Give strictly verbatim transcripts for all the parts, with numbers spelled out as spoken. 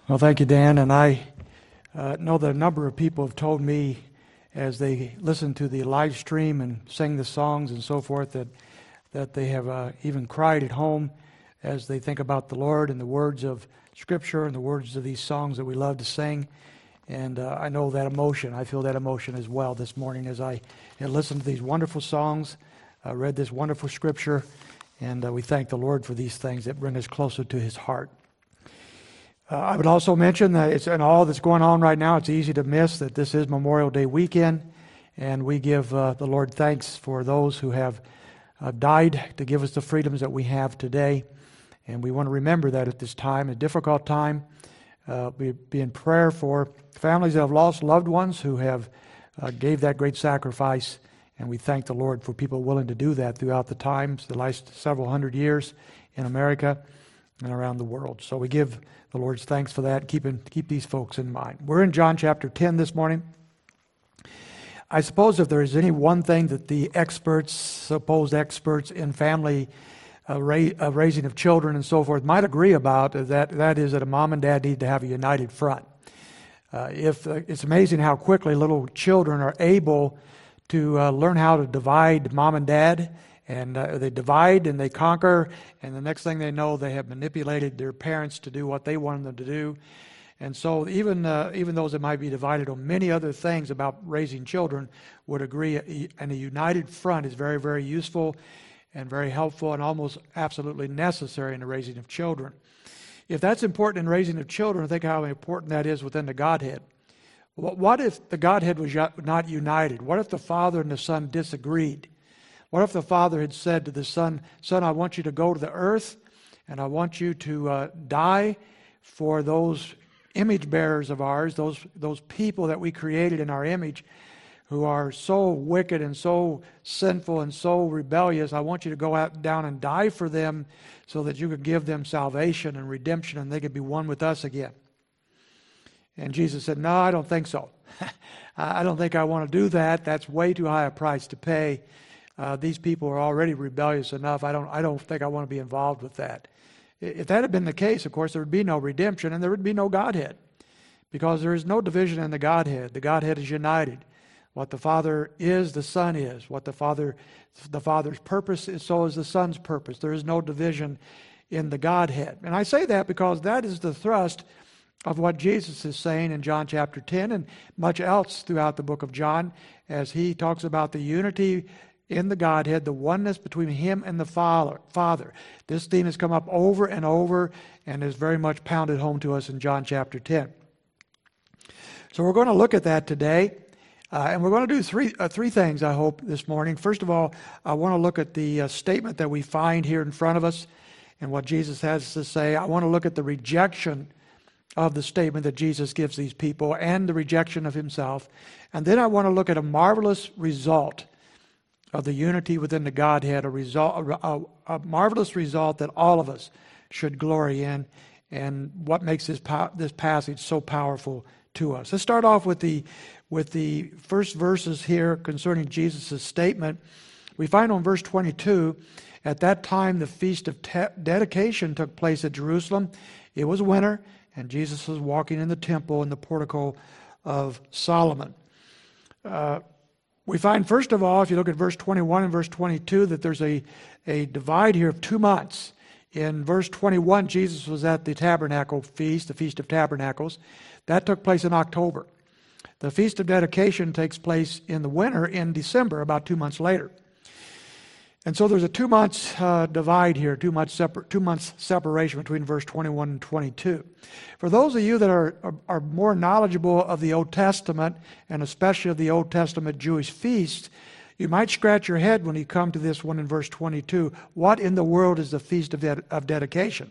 Well, thank you, Dan. And I uh, know that a number of people have told me as they listen to the live stream and sing the songs and so forth that that they have uh, even cried at home as they think about the Lord and the words of Scripture and the words of these songs that we love to sing. And uh, I know that emotion. I feel that emotion as well this morning as I had listened to these wonderful songs, uh, read this wonderful Scripture, and uh, we thank the Lord for these things that bring us closer to His heart. Uh, I would also mention that it's in all that's going on right now, it's easy to miss that this is Memorial Day weekend, and we give uh, the Lord thanks for those who have uh, died to give us the freedoms that we have today. And we want to remember that at this time, a difficult time. Uh, we be in prayer for families that have lost loved ones who have uh, gave that great sacrifice, and we thank the Lord for people willing to do that throughout the times, the last several hundred years in America and around the world. So we give the Lord's thanks for that. Keep, in, keep these folks in mind. We're in John chapter ten this morning. I suppose if there is any one thing that the experts, supposed experts in family uh, ra- uh, raising of children and so forth might agree about, is that that is that a mom and dad need to have a united front. Uh, if uh, it's amazing how quickly little children are able to uh, learn how to divide mom and dad. And uh, they divide and they conquer, and the next thing they know, they have manipulated their parents to do what they wanted them to do. And so even uh, even those that might be divided on many other things about raising children would agree, and a united front is very, very useful and very helpful and almost absolutely necessary in the raising of children. If that's important in raising of children, think how important that is within the Godhead. What if the Godhead was not united? What if the Father and the Son disagreed? What if the Father had said to the Son, Son, I want you to go to the earth, and I want you to uh, die for those image bearers of ours, those, those people that we created in our image, who are so wicked and so sinful and so rebellious. I want you to go out down and die for them so that you could give them salvation and redemption, and they could be one with us again. And Jesus said, no, I don't think so. I don't think I want to do that. That's way too high a price to pay. Uh, these people are already rebellious enough. I don't I don't think I want to be involved with that. If that had been the case, of course, there would be no redemption and there would be no Godhead, because there is no division in the Godhead. The Godhead is united. What the Father is, the Son is. What the Father, the Father's purpose is, so is the Son's purpose. There is no division in the Godhead. And I say that because that is the thrust of what Jesus is saying in John chapter ten and much else throughout the book of John, as he talks about the unity in the Godhead, the oneness between Him and the Father. This theme has come up over and over and is very much pounded home to us in John chapter ten. So we're going to look at that today, uh, and we're going to do three uh, three things, I hope, this morning. First of all, I want to look at the uh, statement that we find here in front of us and what Jesus has to say. I want to look at the rejection of the statement that Jesus gives these people and the rejection of Himself. And then I want to look at a marvelous result of the unity within the Godhead, a result, a, a marvelous result that all of us should glory in, and what makes this this passage so powerful to us. Let's start off with the with the first verses here concerning Jesus' statement. We find on verse twenty-two, at that time the feast of te- dedication took place at Jerusalem. It was winter, and Jesus was walking in the temple in the portico of Solomon. Uh, We find, first of all, if you look at verse twenty-one and verse twenty-two, that there's a, a divide here of two months. In verse twenty-one, Jesus was at the Tabernacle Feast, the Feast of Tabernacles. That took place in October. The Feast of Dedication takes place in the winter in December, about two months later. And so there's a two months uh, divide here, two months separ- two months separation between verse twenty-one and twenty-two. For those of you that are, are are more knowledgeable of the Old Testament, and especially of the Old Testament Jewish feasts, you might scratch your head when you come to this one in verse twenty-two. What in the world is the Feast of, Ded- of Dedication?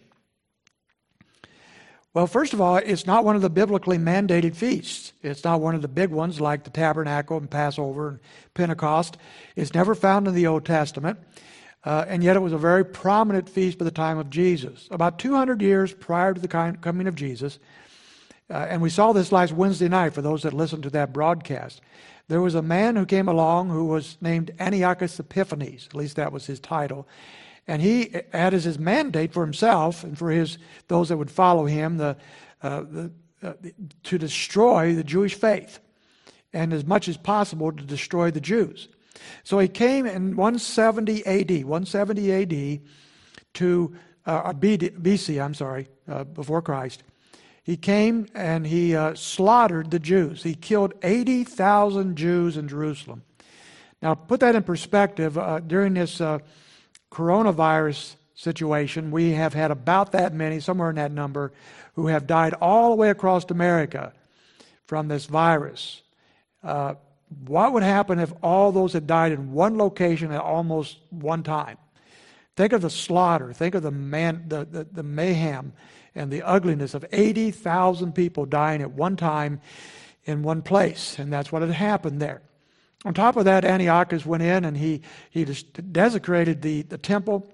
Well, first of all, it's not one of the biblically mandated feasts. It's not one of the big ones like the Tabernacle and Passover and Pentecost. It's never found in the Old Testament, uh, and yet it was a very prominent feast by the time of Jesus. About two hundred years prior to the coming of Jesus, uh, and we saw this last Wednesday night for those that listened to that broadcast. There was a man who came along who was named Antiochus Epiphanes, at least that was his title. And he had as his mandate for himself and for his those that would follow him, the uh, the, uh, to destroy the Jewish faith, and as much as possible to destroy the Jews. So he came in one seventy A D, one seventy A D to uh, B C, I'm sorry, uh, before Christ. He came and he uh, slaughtered the Jews. He killed eighty thousand Jews in Jerusalem. Now, put that in perspective. Uh, during this uh, coronavirus situation, we have had about that many, somewhere in that number, who have died all the way across America from this virus. Uh, what would happen if all those had died in one location at almost one time? Think of the slaughter. Think of the man, the, the, the mayhem and the ugliness of eighty thousand people dying at one time in one place. And that's what had happened there. On top of that, Antiochus went in and he, he just desecrated the, the temple.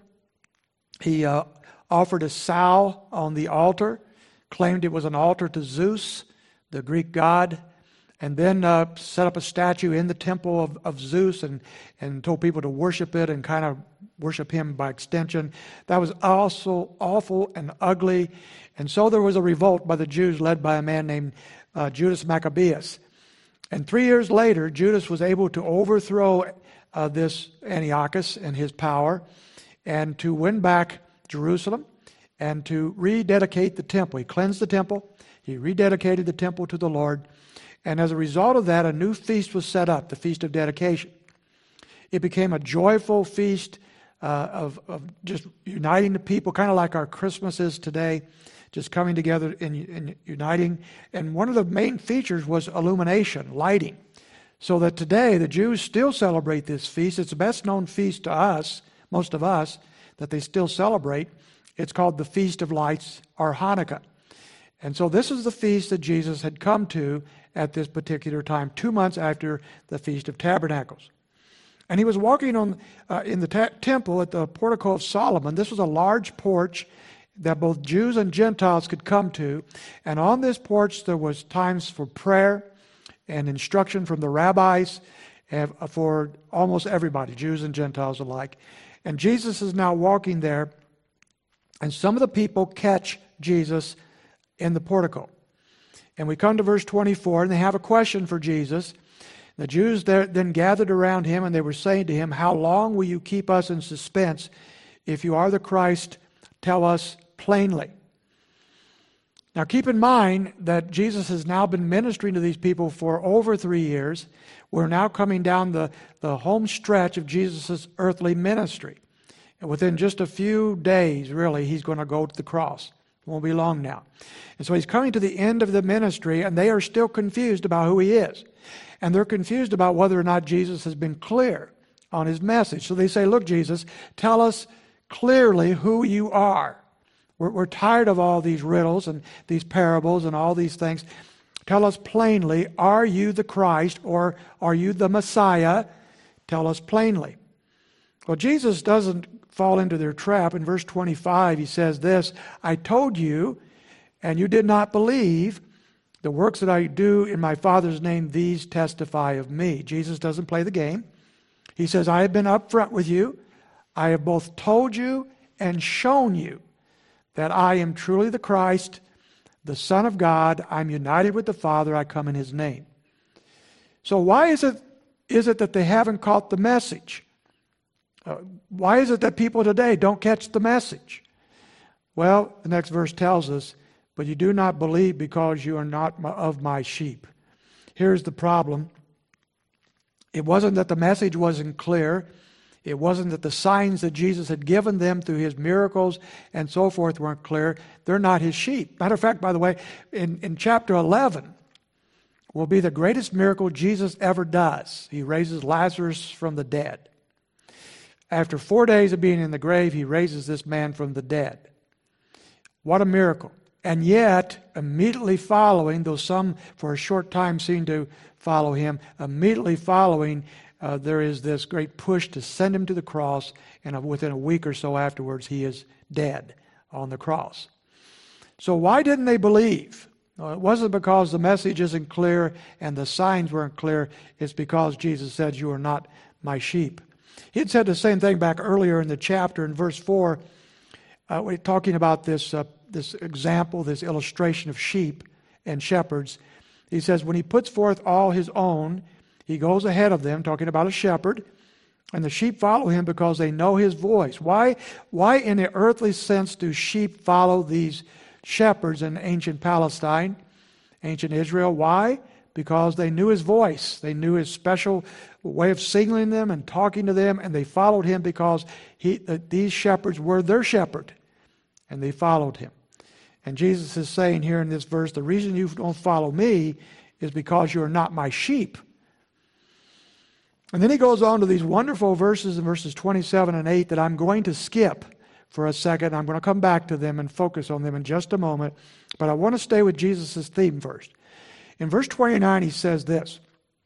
He uh, offered a sow on the altar, claimed it was an altar to Zeus, the Greek god, and then uh, set up a statue in the temple of, of Zeus and, and told people to worship it and kind of worship him by extension. That was also awful and ugly. And so there was a revolt by the Jews led by a man named uh, Judas Maccabeus. And three years later, Judas was able to overthrow uh, this Antiochus and his power and to win back Jerusalem and to rededicate the temple. He cleansed the temple. He rededicated the temple to the Lord. And as a result of that, a new feast was set up, the Feast of Dedication. It became a joyful feast uh, of, of just uniting the people, kind of like our Christmas is today, just coming together and, and uniting. And one of the main features was illumination, lighting. So that today the Jews still celebrate this feast. It's the best known feast to us, most of us, that they still celebrate. It's called the Feast of Lights, or Hanukkah. And so this is the feast that Jesus had come to at this particular time, two months after the Feast of Tabernacles. And he was walking on uh, in the ta- temple at the portico of Solomon. This was a large porch that both Jews and Gentiles could come to. And on this porch there was times for prayer and instruction from the rabbis and for almost everybody, Jews and Gentiles alike. And Jesus is now walking there, and some of the people catch Jesus in the portico. And we come to verse twenty-four, and they have a question for Jesus. The Jews there then gathered around him, and they were saying to him, "How long will you keep us in suspense? If you are the Christ, tell us plainly." Now keep in mind that Jesus has now been ministering to these people for over three years. We're now coming down the, the home stretch of Jesus' earthly ministry. And within just a few days, really, he's going to go to the cross. It won't be long now. And so he's coming to the end of the ministry, and they are still confused about who he is. And they're confused about whether or not Jesus has been clear on his message. So they say, "Look, Jesus, tell us clearly who you are. We're, we're tired of all these riddles and these parables and all these things. Tell us plainly, are you the Christ or are you the Messiah? Tell us plainly." Well, Jesus doesn't fall into their trap. In verse twenty-five, he says this, "I told you, and you did not believe. The works that I do in my Father's name, these testify of me." Jesus doesn't play the game. He says, "I have been upfront with you. I have both told you and shown you that I am truly the Christ, the Son of God. I'm united with the Father. I come in his name." So why is it, is it that they haven't caught the message? Uh, why is it that people today don't catch the message? Well, the next verse tells us, "But you do not believe because you are not of my sheep." Here's the problem. It wasn't that the message wasn't clear. It wasn't that the signs that Jesus had given them through his miracles and so forth weren't clear. They're not his sheep. Matter of fact, by the way, in, in chapter eleven will be the greatest miracle Jesus ever does. He raises Lazarus from the dead. After four days of being in the grave, he raises this man from the dead. What a miracle. And yet, immediately following, though some for a short time seem to follow him, immediately following, uh, there is this great push to send him to the cross, and within a week or so afterwards, he is dead on the cross. So why didn't they believe? Well, it wasn't because the message isn't clear and the signs weren't clear. It's because Jesus said, "You are not my sheep." He had said the same thing back earlier in the chapter in verse four, uh, talking about this uh, this example, this illustration of sheep and shepherds. He says, when he puts forth all his own, he goes ahead of them, talking about a shepherd, and the sheep follow him because they know his voice. Why, why in the earthly sense do sheep follow these shepherds in ancient Palestine, ancient Israel? Why? Because they knew his voice. They knew his special way of signaling them and talking to them, and they followed him because he, uh, these shepherds were their shepherd, and they followed him. And Jesus is saying here in this verse, the reason you don't follow me is because you are not my sheep. And then he goes on to these wonderful verses in verses twenty-seven and eight that I'm going to skip for a second. I'm going to come back to them and focus on them in just a moment. But I want to stay with Jesus' theme first. In verse twenty-nine, he says this,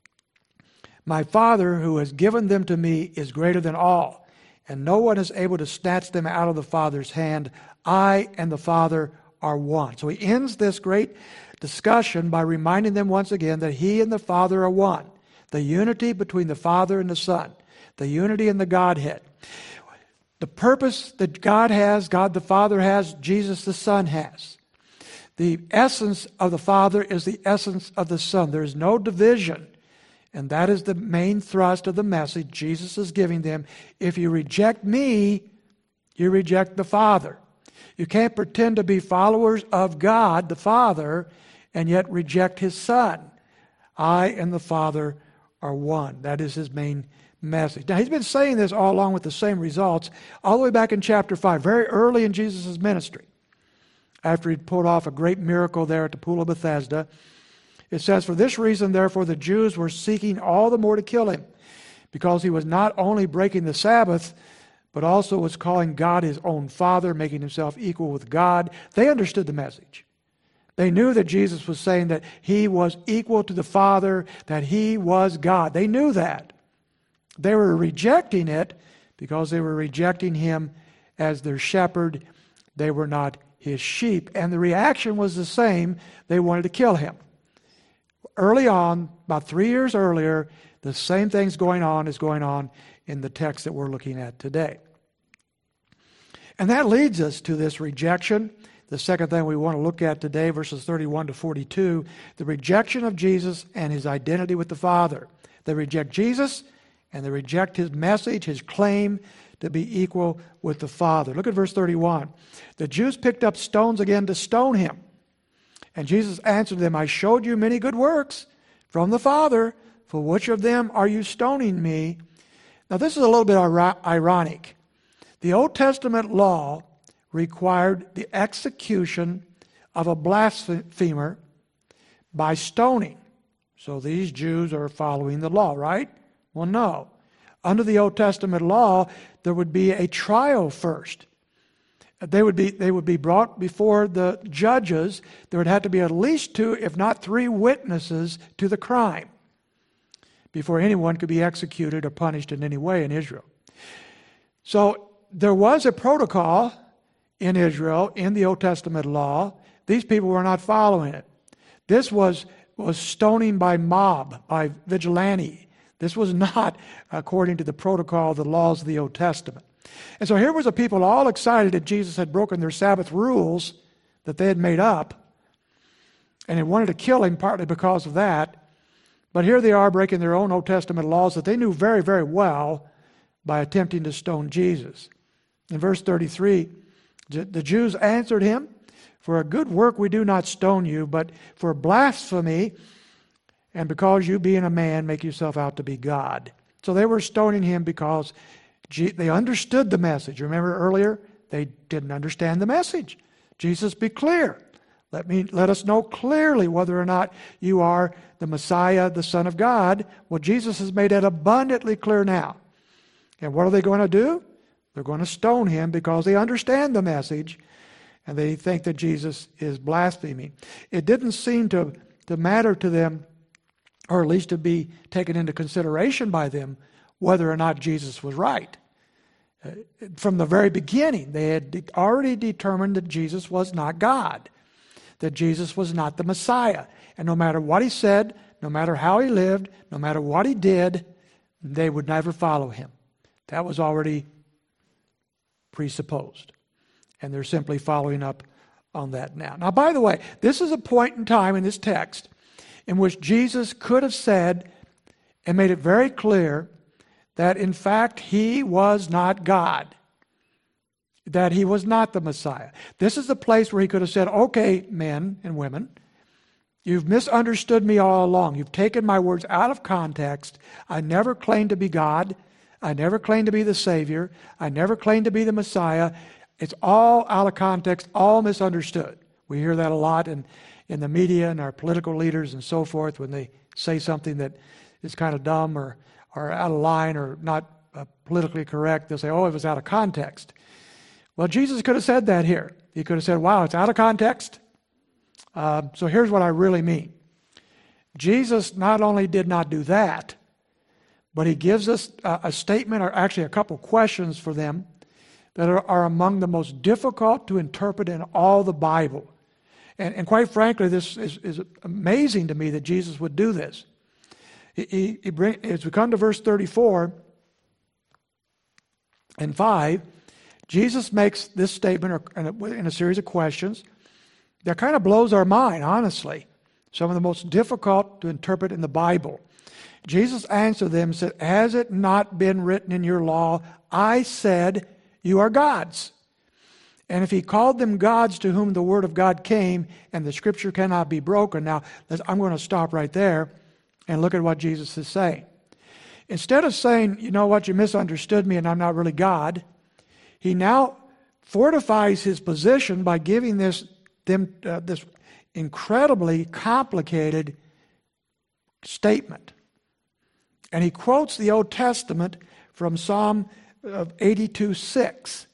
my Father who has given them to me is greater than all, and no one is able to snatch them out of the Father's hand. I and the Father are one. So he ends this great discussion by reminding them once again that he and the Father are one. The unity between the Father and the Son. The unity in the Godhead. The purpose that God has, God the Father has, Jesus the Son has. The essence of the Father is the essence of the Son. There is no division. And that is the main thrust of the message Jesus is giving them. If you reject me, you reject the Father. You can't pretend to be followers of God, the Father, and yet reject His Son. I and the Father are one. That is His main message. Now, He's been saying this all along with the same results, all the way back in chapter five, very early in Jesus' ministry. After He'd pulled off a great miracle there at the Pool of Bethesda, it says, for this reason, therefore, the Jews were seeking all the more to kill Him, because He was not only breaking the Sabbath, but also was calling God His own Father, making Himself equal with God. They understood the message. They knew that Jesus was saying that He was equal to the Father, that He was God. They knew that. They were rejecting it because they were rejecting Him as their shepherd. They were not His sheep. And the reaction was the same. They wanted to kill Him. Early on, about three years earlier, the same thing's going on is going on in the text that we're looking at today. And that leads us to this rejection. The second thing we want to look at today, verses thirty-one to forty-two, the rejection of Jesus and His identity with the Father. They reject Jesus and they reject His message, His claim to be equal with the Father. Look at verse thirty-one. The Jews picked up stones again to stone Him. And Jesus answered them, I showed you many good works from the Father. For which of them are you stoning me? Now this is a little bit ironic. The Old Testament law required the execution of a blasphemer by stoning. So these Jews are following the law, right? Well, no. Under the Old Testament law, there would be a trial first. They would be, they would be brought before the judges. There would have to be at least two, if not three, witnesses to the crime before anyone could be executed or punished in any way in Israel. So there was a protocol in Israel, in the Old Testament law. These people were not following it. This was, was stoning by mob, by vigilante. This was not according to the protocol, the laws of the Old Testament. And so here was a people all excited that Jesus had broken their Sabbath rules that they had made up, and they wanted to kill Him partly because of that. But here they are breaking their own Old Testament laws that they knew very, very well by attempting to stone Jesus. In verse thirty-three, the Jews answered Him, for a good work we do not stone you, but for blasphemy, and because you being a man make yourself out to be God. So they were stoning Him because they understood the message. Remember earlier, they didn't understand the message. Jesus, be clear. Let me let us know clearly whether or not you are the Messiah, the Son of God. Well, Jesus has made it abundantly clear now. And what are they going to do? They're going to stone Him because they understand the message and they think that Jesus is blaspheming. It didn't seem to, to matter to them, or at least to be taken into consideration by them, whether or not Jesus was right. Uh, from the very beginning, they had de- already determined that Jesus was not God, that Jesus was not the Messiah. And no matter what He said, no matter how He lived, no matter what He did, they would never follow Him. That was already presupposed. And they're simply following up on that now. Now, by the way, this is a point in time in this text in which Jesus could have said and made it very clear that, in fact, he was not God, that he was not the Messiah. This is the place where he could have said, okay, men and women, you've misunderstood me all along. You've taken my words out of context. I never claimed to be God. I never claimed to be the Savior. I never claimed to be the Messiah. It's all out of context, all misunderstood. We hear that a lot in, in the media and our political leaders and so forth when they say something that is kind of dumb or, or out of line or not uh, politically correct. They'll say, oh, it was out of context. Well, Jesus could have said that here. He could have said, wow, it's out of context. Uh, so here's what I really mean. Jesus not only did not do that, but he gives us a, a statement, or actually a couple questions for them that are, are among the most difficult to interpret in all the Bible. And, and quite frankly, this is, is amazing to me that Jesus would do this. He, he, he bring, as we come to verse thirty-four and five, Jesus makes this statement or, in, a, in a series of questions that kind of blows our mind, honestly. Some of the most difficult to interpret in the Bible. Jesus answered them and said, has it not been written in your law, I said, you are gods? And if he called them gods to whom the word of God came, and the scripture cannot be broken. Now, I'm going to stop right there and look at what Jesus is saying. Instead of saying, you know what, you misunderstood me and I'm not really God, he now fortifies his position by giving this, them, uh, this incredibly complicated statement. And he quotes the Old Testament from Psalm eighty-two six.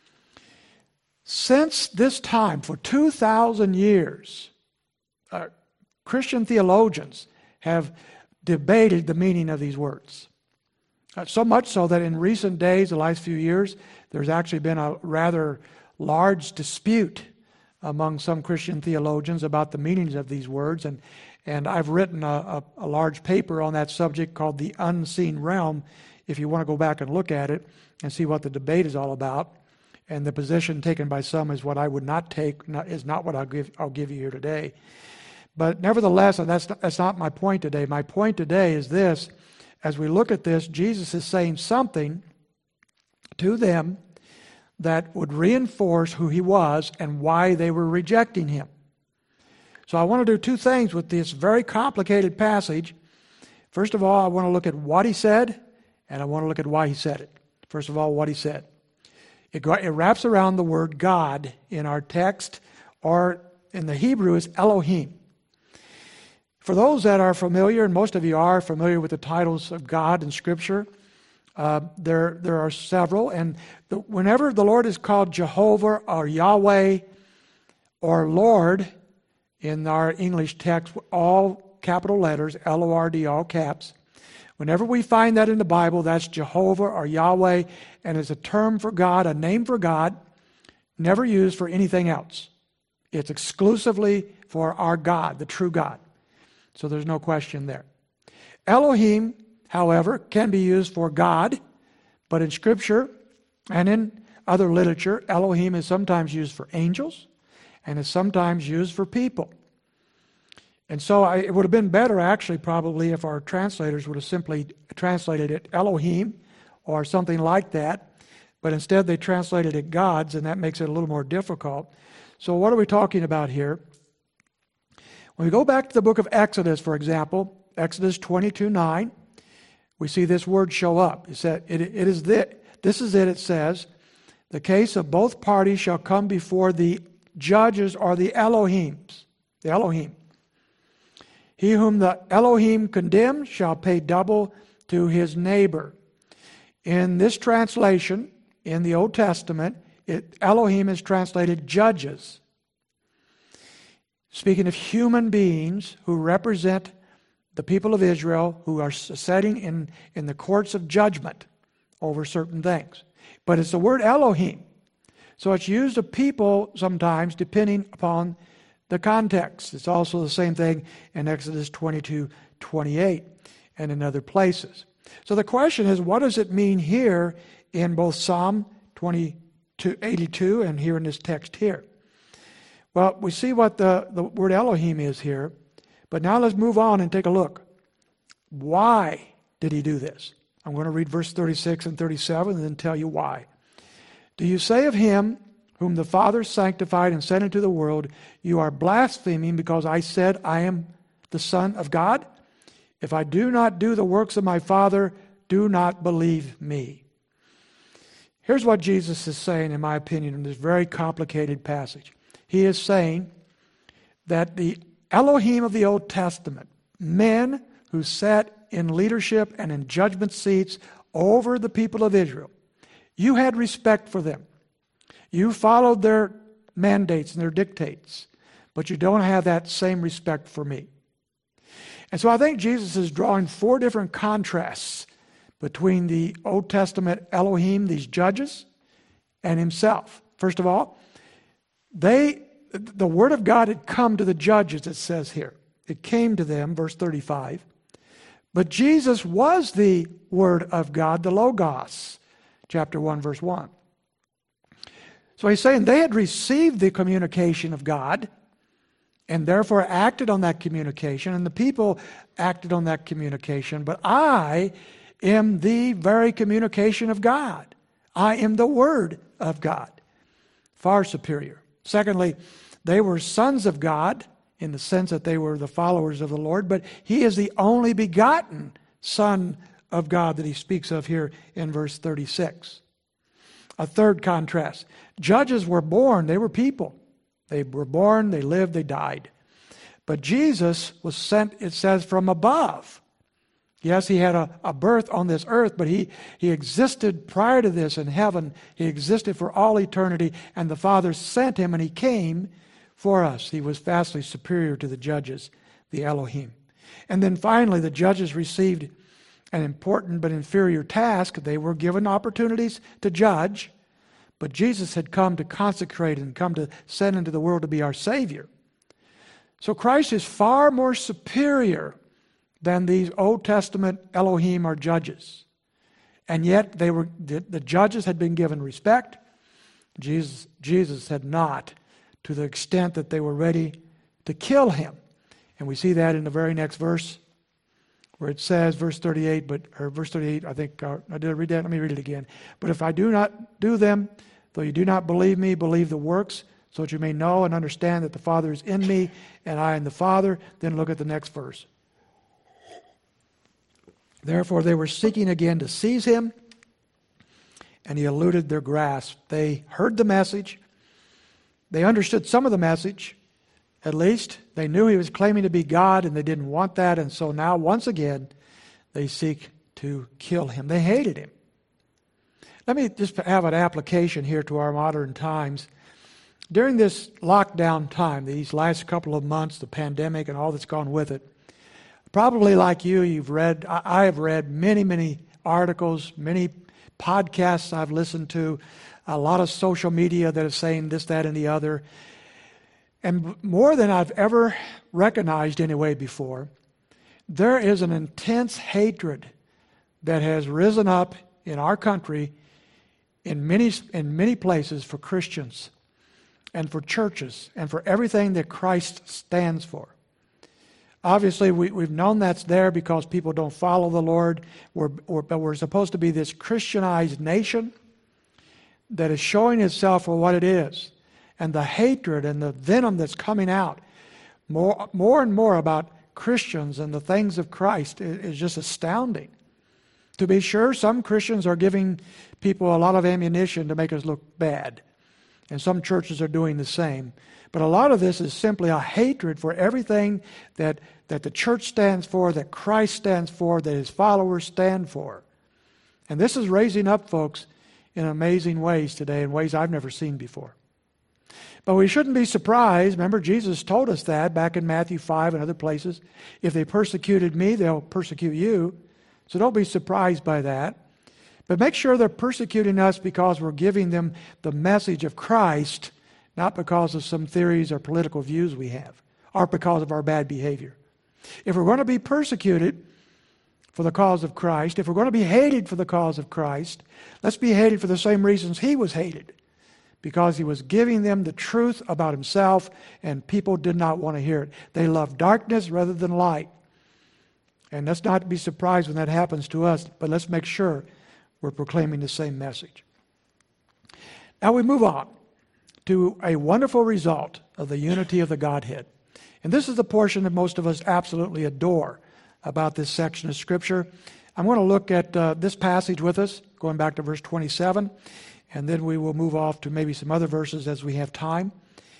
Since this time, for two thousand years, uh, Christian theologians have debated the meaning of these words. Uh, so much so that in recent days, the last few years, there's actually been a rather large dispute among some Christian theologians about the meanings of these words. And, and I've written a, a, a large paper on that subject called The Unseen Realm, if you want to go back and look at it and see what the debate is all about. And the position taken by some is what I would not take, not, is not what I'll give, I'll give you here today. But nevertheless, and that's not, that's not my point today. My point today is this. As we look at this, Jesus is saying something to them that would reinforce who he was and why they were rejecting him. So I want to do two things with this very complicated passage. First of all, I want to look at what he said, and I want to look at why he said it. First of all, what he said. It, it wraps around the word God in our text, or in the Hebrew is Elohim. For those that are familiar, and most of you are familiar with the titles of God in Scripture, uh, there, there are several. And the, whenever the Lord is called Jehovah or Yahweh or Lord in our English text, all capital letters, L O R D, all caps. Whenever we find that in the Bible, that's Jehovah or Yahweh, and is a term for God, a name for God, never used for anything else. It's exclusively for our God, the true God. So there's no question there. Elohim, however, can be used for God, but in Scripture and in other literature, Elohim is sometimes used for angels and is sometimes used for people. And so I, it would have been better, actually, probably, if our translators would have simply translated it Elohim or something like that, but instead they translated it gods, and that makes it a little more difficult. So what are we talking about here? When we go back to the book of Exodus, for example, Exodus twenty-two nine, we see this word show up. It said, it, it is this, this is it, it says, the case of both parties shall come before the judges or the Elohims, the Elohim. He whom the Elohim condemns shall pay double to his neighbor. In this translation, in the Old Testament, it, Elohim is translated judges. Speaking of human beings who represent the people of Israel, who are sitting in, in the courts of judgment over certain things. But it's the word Elohim. So it's used of people sometimes depending upon the context. It's also the same thing in Exodus twenty-two twenty-eight and in other places. So the question is, what does it mean here in both Psalm twenty-two eighty-two and here in this text here? Well, we see what the, the word Elohim is here, but now let's move on and take a look. Why did he do this? I'm going to read verse thirty-six and thirty-seven and then tell you why. Do you say of him whom the Father sanctified and sent into the world, you are blaspheming because I said I am the Son of God? If I do not do the works of my Father, do not believe me. Here's what Jesus is saying, in my opinion, in this very complicated passage. He is saying that the Elohim of the Old Testament, men who sat in leadership and in judgment seats over the people of Israel, you had respect for them. You followed their mandates and their dictates, but you don't have that same respect for me. And so I think Jesus is drawing four different contrasts between the Old Testament Elohim, these judges, and himself. First of all, they, the Word of God had come to the judges, it says here. It came to them, verse thirty-five. But Jesus was the Word of God, the Logos, chapter one, verse one. So he's saying they had received the communication of God and therefore acted on that communication, and the people acted on that communication. But I am the very communication of God. I am the Word of God. Far superior. Secondly, they were sons of God in the sense that they were the followers of the Lord, but he is the only begotten Son of God that he speaks of here in verse thirty-six. A third contrast. Judges were born, they were people. They were born, they lived, they died. But Jesus was sent, it says, from above. Yes, he had a, a birth on this earth, but he, he existed prior to this in heaven. He existed for all eternity, and the Father sent him, and he came for us. He was vastly superior to the judges, the Elohim. And then finally, the judges received an important but inferior task. They were given opportunities to judge, but Jesus had come to consecrate and come to send into the world to be our Savior. So Christ is far more superior than these Old Testament Elohim or judges. And yet they were the, the judges had been given respect. Jesus, Jesus had not, to the extent that they were ready to kill him. And we see that in the very next verse, where it says, verse thirty-eight, but or verse thirty-eight, I think, uh, I did read that, let me read it again. But if I do not do them, though you do not believe me, believe the works, so that you may know and understand that the Father is in me, and I in the Father. Then look at the next verse. Therefore they were seeking again to seize him, and he eluded their grasp. They heard the message. They understood some of the message, at least. They knew he was claiming to be God, and they didn't want that. And so now, once again, they seek to kill him. They hated him. Let me just have an application here to our modern times. During this lockdown time, these last couple of months, the pandemic and all that's gone with it, probably like you, you've read, I have read many, many articles, many podcasts I've listened to, a lot of social media that is saying this, that, and the other. And more than I've ever recognized anyway before, there is an intense hatred that has risen up in our country in many, in many places for Christians and for churches and for everything that Christ stands for. Obviously, we, we've known that's there because people don't follow the Lord, we're, we're, but we're supposed to be this Christianized nation that is showing itself for what it is. And the hatred and the venom that's coming out more, more and more about Christians and the things of Christ is, is just astounding. To be sure, some Christians are giving people a lot of ammunition to make us look bad. And some churches are doing the same. But a lot of this is simply a hatred for everything that, that the church stands for, that Christ stands for, that his followers stand for. And this is raising up folks in amazing ways today, in ways I've never seen before. But we shouldn't be surprised. Remember, Jesus told us that back in Matthew five and other places. If they persecuted me, they'll persecute you. So don't be surprised by that. But make sure they're persecuting us because we're giving them the message of Christ, not because of some theories or political views we have, or because of our bad behavior. If we're going to be persecuted for the cause of Christ, if we're going to be hated for the cause of Christ, let's be hated for the same reasons he was hated. because he was giving them the truth about himself, and people did not want to hear it. They loved darkness rather than light. And let's not be surprised when that happens to us, but let's make sure we're proclaiming the same message. Now we move on to a wonderful result of the unity of the Godhead. And this is the portion that most of us absolutely adore about this section of Scripture. I'm going to look at uh, this passage with us, going back to verse twenty-seven, and then we will move off to maybe some other verses as we have time.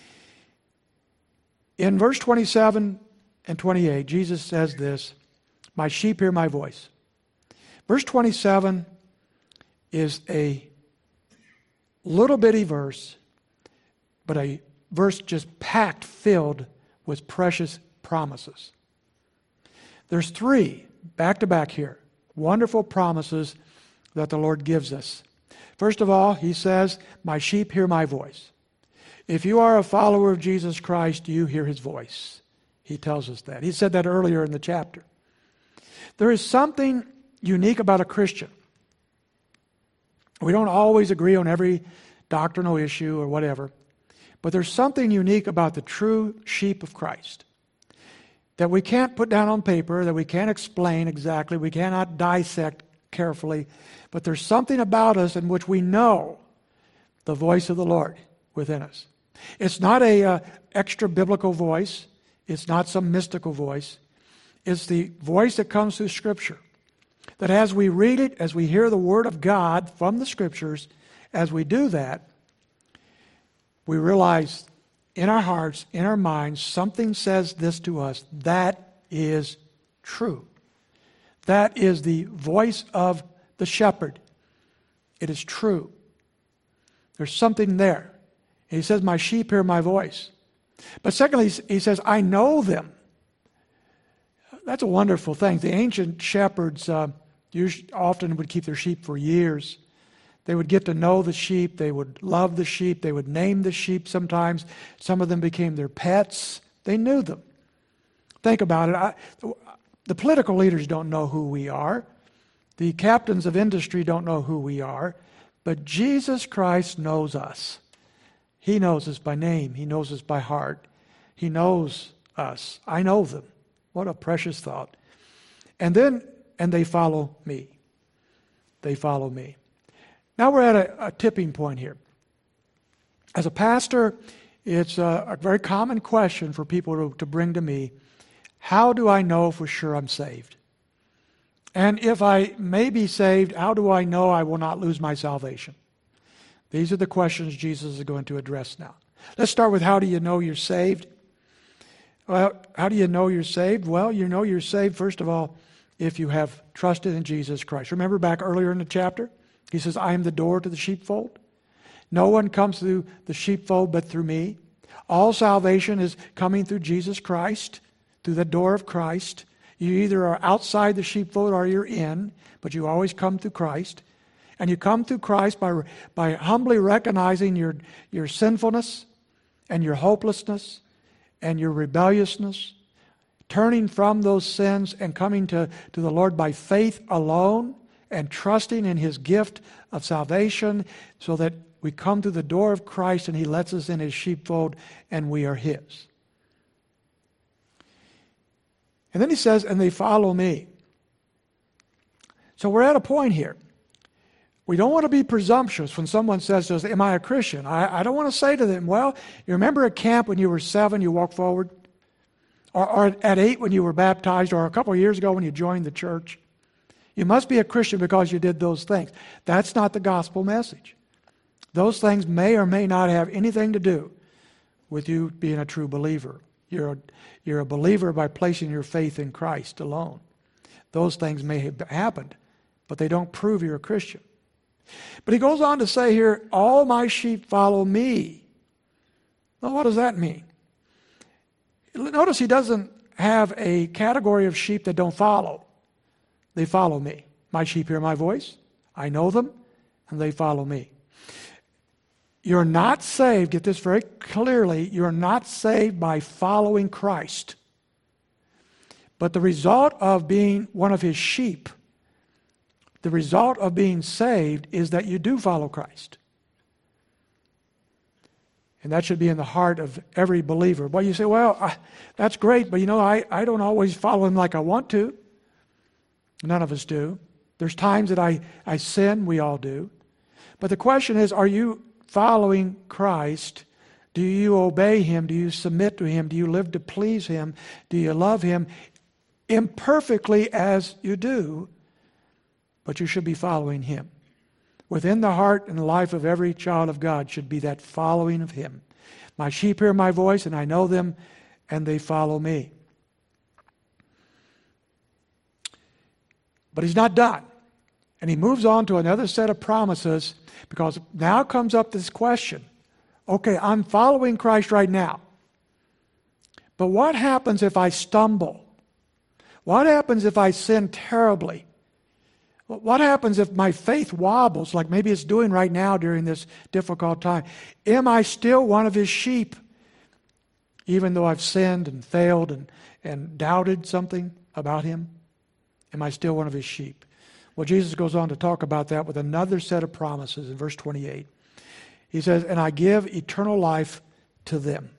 In verse twenty-seven and twenty-eight, Jesus says this, "My sheep hear my voice." Verse twenty-seven is a little bitty verse, but a verse just packed, filled with precious promises. There's three back to back here, wonderful promises that the Lord gives us. First of all, he says, "My sheep hear my voice." If you are a follower of Jesus Christ, you hear his voice. He tells us that. He said that earlier in the chapter. There is something unique about a Christian. We don't always agree on every doctrinal issue or whatever, but there's something unique about the true sheep of Christ that we can't put down on paper, that we can't explain exactly, we cannot dissect carefully, but there's something about us in which we know the voice of the Lord within us. It's not a uh, extra biblical voice. It's not some mystical voice. It's the voice that comes through Scripture. That as we read it, as we hear the Word of God from the Scriptures, as we do that, we realize in our hearts, in our minds, something says this to us. That is true. That is the voice of the shepherd. It is true. There's something there. He says, "My sheep hear my voice." But secondly, he says, "I know them." That's a wonderful thing. The ancient shepherds uh, usually, often would keep their sheep for years. They would get to know the sheep. They would love the sheep. They would name the sheep sometimes. Some of them became their pets. They knew them. Think about it. I, the political leaders don't know who we are. The captains of industry don't know who we are. But Jesus Christ knows us. He knows us by name. He knows us by heart. He knows us. I know them. What a precious thought. And then, and they follow me. They follow me. Now we're at a, a tipping point here. As a pastor, it's a, a very common question for people to, to bring to me, how do I know for sure I'm saved? And if I may be saved, how do I know I will not lose my salvation? These are the questions Jesus is going to address now. Let's start with, how do you know you're saved? Well, how do you know you're saved? Well, you know you're saved, first of all, if you have trusted in Jesus Christ. Remember back earlier in the chapter? He says, "I am the door to the sheepfold. No one comes through the sheepfold but through me." All salvation is coming through Jesus Christ, through the door of Christ. You either are outside the sheepfold or you're in, but you always come through Christ. And you come through Christ by, by humbly recognizing your, your sinfulness and your hopelessness and your rebelliousness, turning from those sins and coming to, to the Lord by faith alone and trusting in His gift of salvation, so that we come through the door of Christ and He lets us in His sheepfold and we are His. And then He says, "And they follow me." So we're at a point here. We don't want to be presumptuous when someone says to us, "Am I a Christian?" I, I don't want to say to them, "Well, you remember at camp when you were seven, you walked forward? Or, or at eight when you were baptized? Or a couple of years ago when you joined the church? You must be a Christian because you did those things." That's not the gospel message. Those things may or may not have anything to do with you being a true believer. You're a, you're a believer by placing your faith in Christ alone. Those things may have happened, but they don't prove you're a Christian. But he goes on to say here, "All my sheep follow me." Now, what does that mean? Notice he doesn't have a category of sheep that don't follow. They follow me. My sheep hear my voice. I know them, and they follow me. You're not saved, get this very clearly, you're not saved by following Christ. But the result of being one of His sheep, the result of being saved, is that you do follow Christ. And that should be in the heart of every believer. Well, you say, well, I, that's great, but you know, I, I don't always follow Him like I want to. None of us do. There's times that I, I sin, we all do. But the question is, are you following Christ? Do you obey Him? Do you submit to Him? Do you live to please Him? Do you love Him imperfectly as you do? But you should be following Him. Within the heart and life of every child of God should be that following of Him. My sheep hear my voice, and I know them, and they follow me. But He's not done. And He moves on to another set of promises, because now comes up this question. Okay, I'm following Christ right now. But what happens if I stumble? What happens if I sin terribly? What happens if my faith wobbles, like maybe it's doing right now during this difficult time? Am I still one of His sheep, even though I've sinned and failed and, and doubted something about Him? Am I still one of His sheep? Well, Jesus goes on to talk about that with another set of promises in verse twenty-eight. He says, and I give eternal life to them.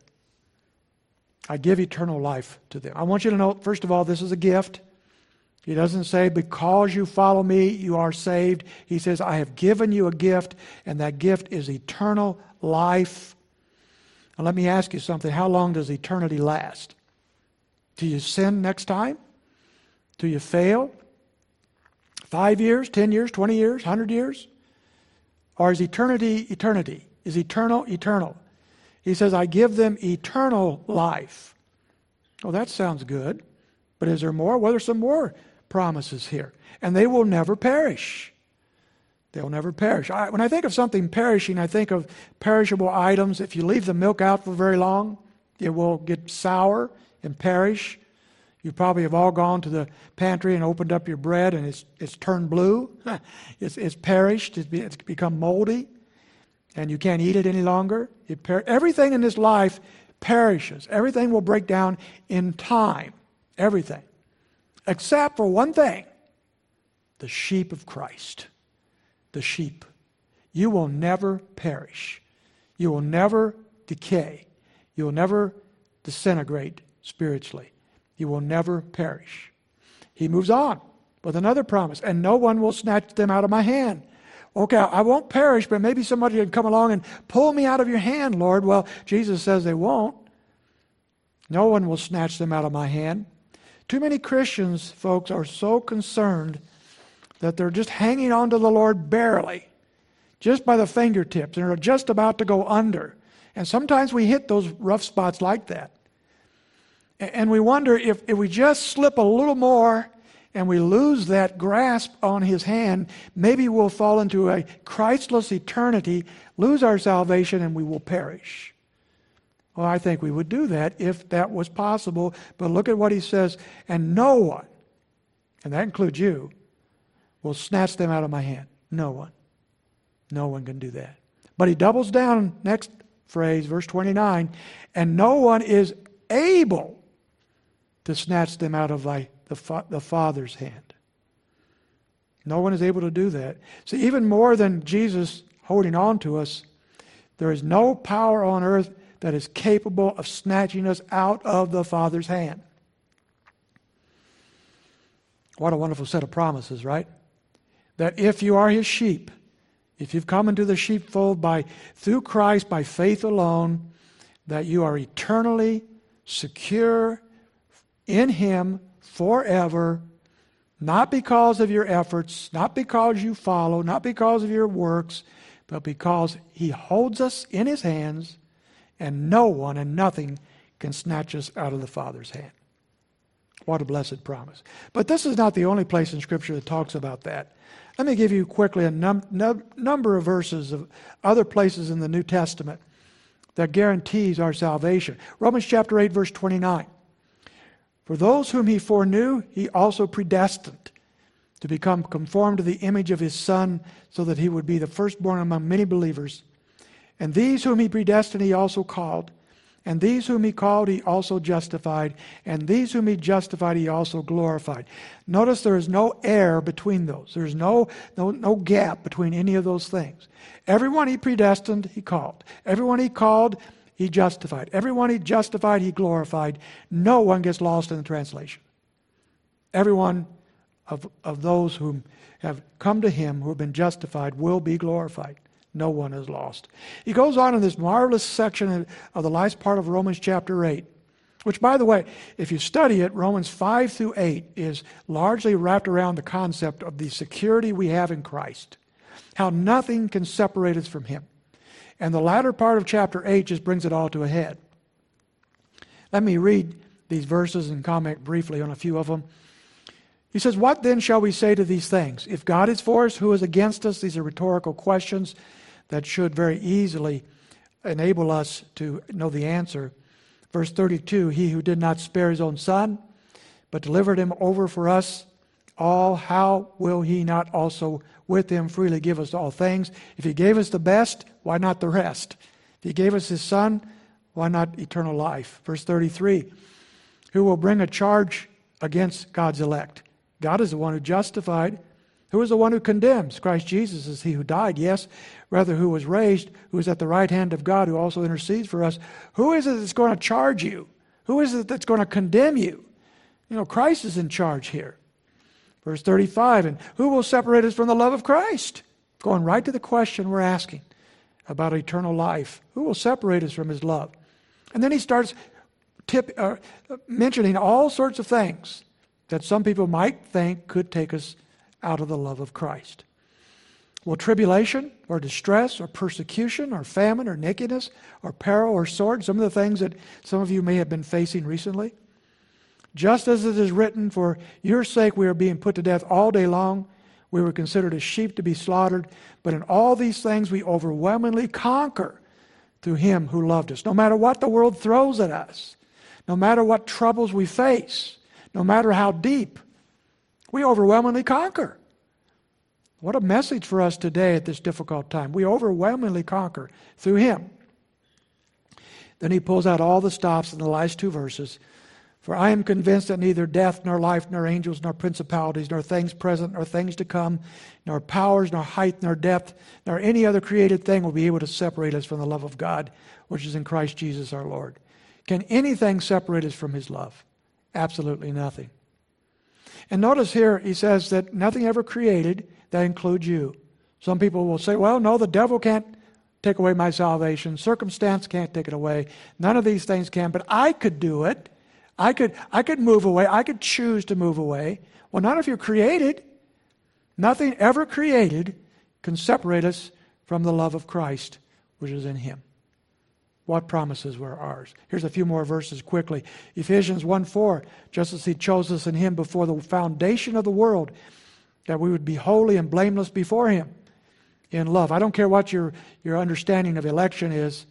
I give eternal life to them. I want you to know, first of all, this is a gift. He doesn't say, because you follow me, you are saved. He says, I have given you a gift, and that gift is eternal life. And let me ask you something. How long does eternity last? Do you sin next time? Do you fail? Five years, ten years, twenty years, one hundred years? Or is eternity eternity? Is eternal eternal? He says, I give them eternal life. Well, that sounds good. But is there more? Well, there's some more promises here. And they will never perish. They'll never perish. I, when I think of something perishing, I think of perishable items. If you leave the milk out for very long, it will get sour and perish. You probably have all gone to the pantry and opened up your bread, and it's it's turned blue. it's, it's perished. It's, it's become moldy, and you can't eat it any longer. It per- Everything in this life perishes. Everything will break down in time. Everything. Except for one thing. The sheep of Christ. The sheep. You will never perish. You will never decay. You will never disintegrate spiritually. You will never perish. He moves on with another promise. And no one will snatch them out of my hand. Okay, I won't perish, but maybe somebody can come along and pull me out of your hand, Lord. Well, Jesus says they won't. No one will snatch them out of my hand. Too many Christians, folks, are so concerned that they're just hanging on to the Lord barely, just by the fingertips, and are just about to go under. And sometimes we hit those rough spots like that. And we wonder if, if we just slip a little more and we lose that grasp on His hand, maybe we'll fall into a Christless eternity, lose our salvation, and we will perish. Well, I think we would do that if that was possible. But look at what He says, and no one, and that includes you, will snatch them out of my hand. No one. No one can do that. But He doubles down, next phrase, verse twenty-nine, and no one is able to snatch them out of thy, the, fa- the Father's hand. No one is able to do that. So even more than Jesus holding on to us, there is no power on earth that is capable of snatching us out of the Father's hand. What a wonderful set of promises, right? That if you are His sheep, if you've come into the sheepfold by through Christ, by faith alone, that you are eternally secure in Him forever, not because of your efforts, not because you follow, not because of your works, but because He holds us in His hands, and no one and nothing can snatch us out of the Father's hand. What a blessed promise. But this is not the only place in Scripture that talks about that. Let me give you quickly a num- num- number of verses of other places in the New Testament that guarantees our salvation. Romans chapter eight, verse twenty-nine. For those whom He foreknew, He also predestined to become conformed to the image of His Son, so that He would be the firstborn among many believers. And these whom He predestined, He also called. And these whom he called, he also justified. And these whom he justified, he also glorified. Notice there is no air between those. There's no, no, no gap between any of those things. Everyone he predestined, he called. Everyone he called, he justified. Everyone he justified, he glorified. No one gets lost in the translation. Everyone of, of those who have come to him, who have been justified, will be glorified. No one is lost. He goes on in this marvelous section of the last part of Romans chapter eight, which, by the way, if you study it, Romans five through eight is largely wrapped around the concept of the security we have in Christ, how nothing can separate us from him. And the latter part of chapter eight just brings it all to a head. Let me read these verses and comment briefly on a few of them. He says, "What then shall we say to these things? If God is for us, who is against us?" These are rhetorical questions that should very easily enable us to know the answer. Verse thirty-two, "He who did not spare his own son, but delivered him over for us all, how will he not also with him freely give us all things? If he gave us the best, why not the rest? If he gave us his son, why not eternal life?" Verse thirty-three, "Who will bring a charge against God's elect? God is the one who justified. Who is the one who condemns? Christ Jesus is he who died, yes, rather who was raised, who is at the right hand of God, who also intercedes for us. Who is it that's going to charge you? Who is it that's going to condemn you?" You know, Christ is in charge here. Verse thirty-five, "And who will separate us from the love of Christ?" Going right to the question we're asking about eternal life. Who will separate us from his love? And then he starts tip, uh, mentioning all sorts of things that some people might think could take us out of the love of Christ. Will tribulation or distress or persecution or famine or nakedness or peril or sword, some of the things that some of you may have been facing recently? "Just as it is written, for your sake we are being put to death all day long. We were considered as sheep to be slaughtered. But in all these things we overwhelmingly conquer through him who loved us." No matter what the world throws at us, no matter what troubles we face, no matter how deep, we overwhelmingly conquer. What a message for us today at this difficult time. We overwhelmingly conquer through him. Then he pulls out all the stops in the last two verses. "For I am convinced that neither death, nor life, nor angels, nor principalities, nor things present, nor things to come, nor powers, nor height, nor depth, nor any other created thing will be able to separate us from the love of God, which is in Christ Jesus our Lord." Can anything separate us from his love? Absolutely nothing. And notice here, he says that nothing ever created, that includes you. Some people will say, well, no, the devil can't take away my salvation. Circumstance can't take it away. None of these things can, but I could do it. I could, I could move away. I could choose to move away. Well, not if you're created. Nothing ever created can separate us from the love of Christ, which is in him. What promises were ours? Here's a few more verses quickly. Ephesians one four, "Just as he chose us in him before the foundation of the world, that we would be holy and blameless before him in love." I don't care what your, your understanding of election is.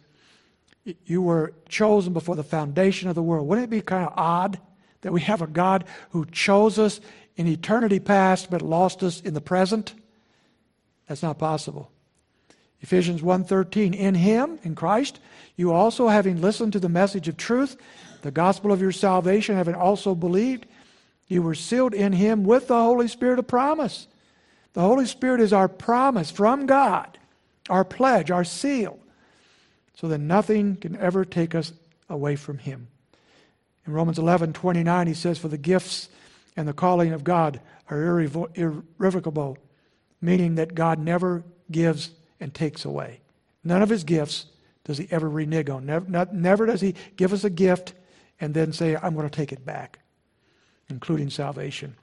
You were chosen before the foundation of the world. Wouldn't it be kind of odd that we have a God who chose us in eternity past but lost us in the present? That's not possible. Ephesians one thirteen, "In him," in Christ, "you also, having listened to the message of truth, the gospel of your salvation, having also believed, you were sealed in him with the Holy Spirit of promise." The Holy Spirit is our promise from God, our pledge, our seal, so that nothing can ever take us away from him. In Romans eleven twenty-nine, he says, "For the gifts and the calling of God are irrevo- irrevocable," meaning that God never gives and takes away. None of his gifts does he ever renege on. Never, not, never does he give us a gift and then say, "I'm going to take it back," including salvation.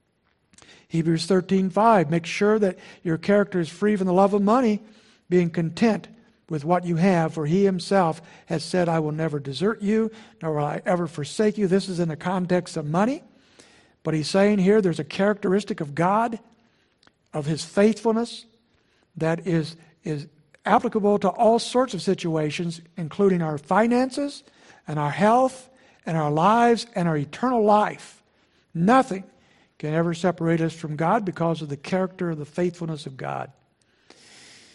Hebrews thirteen five, "Make sure that your character is free from the love of money, being content with what you have, for he himself has said, I will never desert you, nor will I ever forsake you." This is in the context of money. But he's saying here there's a characteristic of God, of his faithfulness, that is, is applicable to all sorts of situations, including our finances and our health and our lives and our eternal life. Nothing can ever separate us from God because of the character of the faithfulness of God.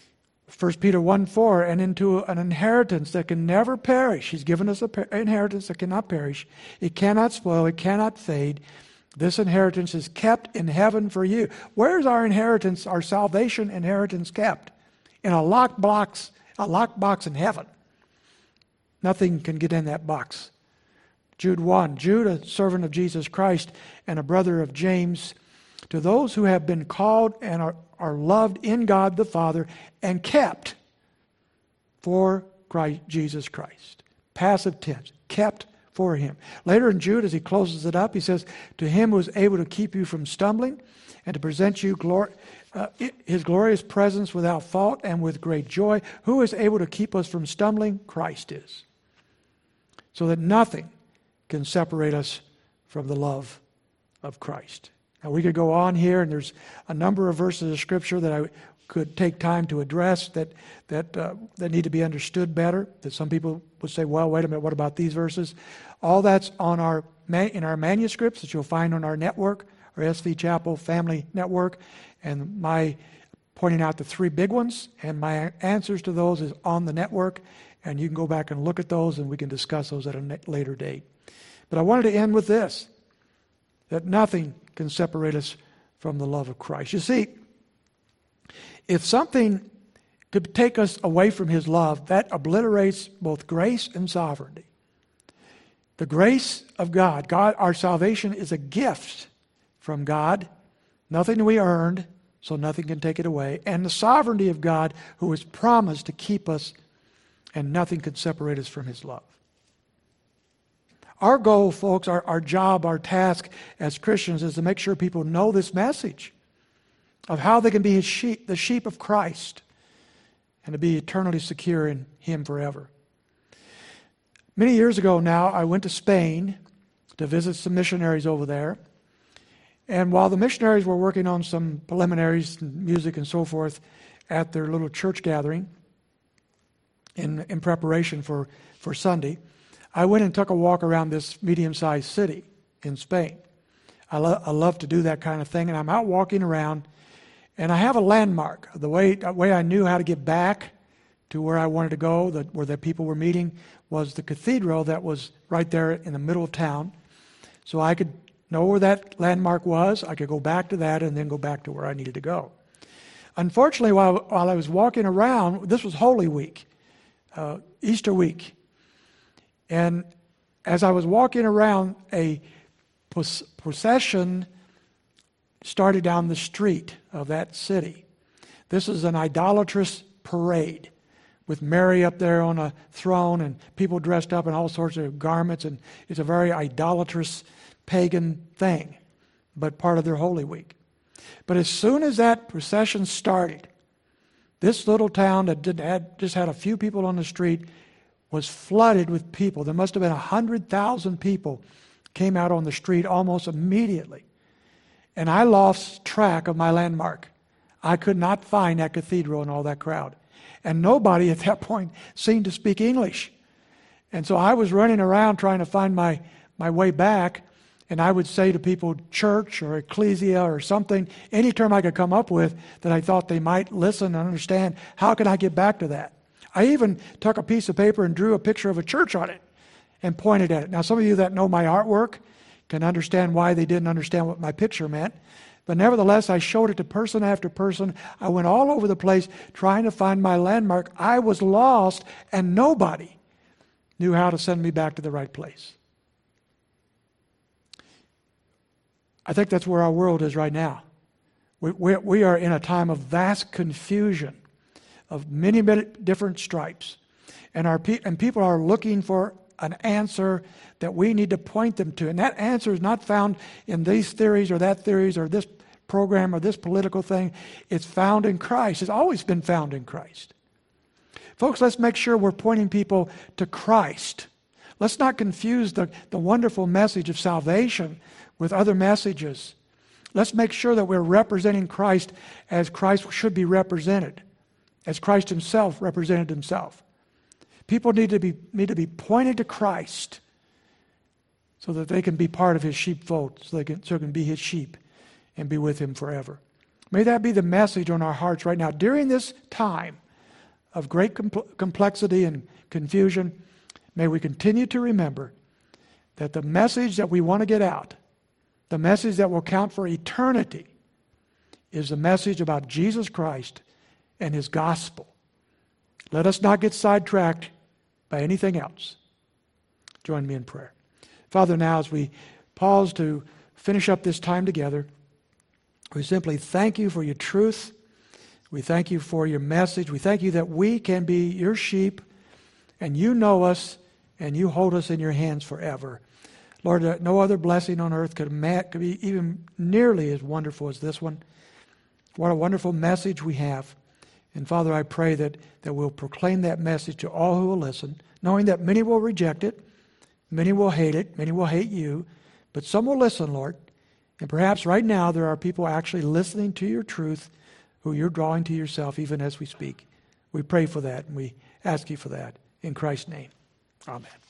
First Peter one four, and into an inheritance that can never perish. He's given us an inheritance that cannot perish. It cannot spoil. It cannot fade. This inheritance is kept in heaven for you. Where's our inheritance, our salvation inheritance kept? In a locked box, a locked box in heaven. Nothing can get in that box. Jude one, Jude, a servant of Jesus Christ and a brother of James, to those who have been called and are, are loved in God the Father and kept for Christ, Jesus Christ. Passive tense, kept for Him. Later in Jude, as he closes it up, he says, to Him who is able to keep you from stumbling and to present you glor- uh, His glorious presence without fault and with great joy. Who is able to keep us from stumbling? Christ is. So that nothing can separate us from the love of Christ. Now we could go on here, and there's a number of verses of Scripture that I could take time to address that that uh, that need to be understood better. That some people would say, "Well, wait a minute, what about these verses?" All that's on our in our manuscripts that you'll find on our network, our S V Chapel Family Network, and my pointing out the three big ones, and my answers to those is on the network, and you can go back and look at those, and we can discuss those at a later date. But I wanted to end with this, that nothing can separate us from the love of Christ. You see, if something could take us away from His love, that obliterates both grace and sovereignty. The grace of God, God, our salvation is a gift from God, nothing we earned, so nothing can take it away, and the sovereignty of God, who has promised to keep us, and nothing can separate us from His love. Our goal, folks, our, our job, our task as Christians is to make sure people know this message of how they can be his sheep, the sheep of Christ, and to be eternally secure in Him forever. Many years ago now, I went to Spain to visit some missionaries over there. And while the missionaries were working on some preliminaries, and music and so forth, at their little church gathering in, in preparation for, for Sunday, I went and took a walk around this medium-sized city in Spain. I, lo- I love to do that kind of thing, and I'm out walking around, and I have a landmark. The way, the way I knew how to get back to where I wanted to go, the, where the people were meeting, was the cathedral that was right there in the middle of town. So I could know where that landmark was. I could go back to that and then go back to where I needed to go. Unfortunately, while, while I was walking around, this was Holy Week, uh, Easter week. And as I was walking around, a procession started down the street of that city. This is an idolatrous parade with Mary up there on a throne and people dressed up in all sorts of garments. And it's a very idolatrous, pagan thing, but part of their Holy Week. But as soon as that procession started, this little town that did, had, just had a few people on the street was flooded with people. There must have been one hundred thousand people came out on the street almost immediately. And I lost track of my landmark. I could not find that cathedral in all that crowd. And nobody at that point seemed to speak English. And so I was running around trying to find my, my way back, and I would say to people, church or ecclesia or something, any term I could come up with that I thought they might listen and understand. How can I get back to that? I even took a piece of paper and drew a picture of a church on it and pointed at it. Now, some of you that know my artwork can understand why they didn't understand what my picture meant. But nevertheless, I showed it to person after person. I went all over the place trying to find my landmark. I was lost, and nobody knew how to send me back to the right place. I think that's where our world is right now. We, we, we are in a time of vast confusion, of many, many different stripes. And, our pe- and people are looking for an answer that we need to point them to. And that answer is not found in these theories or that theories or this program or this political thing. It's found in Christ. It's always been found in Christ. Folks, let's make sure we're pointing people to Christ. Let's not confuse the, the wonderful message of salvation with other messages. Let's make sure that we're representing Christ as Christ should be represented, as Christ Himself represented Himself. People need to be need to be pointed to Christ so that they can be part of His sheepfold, so they can, so they can be His sheep and be with Him forever. May that be the message on our hearts right now. During this time of great compl- complexity and confusion, may we continue to remember that the message that we want to get out, the message that will count for eternity, is the message about Jesus Christ and His gospel. Let us not get sidetracked by anything else. Join me in prayer. Father, now as we pause to finish up this time together, we simply thank you for your truth. We thank you for your message. We thank you that we can be your sheep, and you know us, and you hold us in your hands forever. Lord, uh, no other blessing on earth could, ma- could be even nearly as wonderful as this one. What a wonderful message we have. And Father, I pray that, that we'll proclaim that message to all who will listen, knowing that many will reject it, many will hate it, many will hate you, but some will listen, Lord. And perhaps right now there are people actually listening to your truth who you're drawing to yourself even as we speak. We pray for that, and we ask you for that. In Christ's name, amen.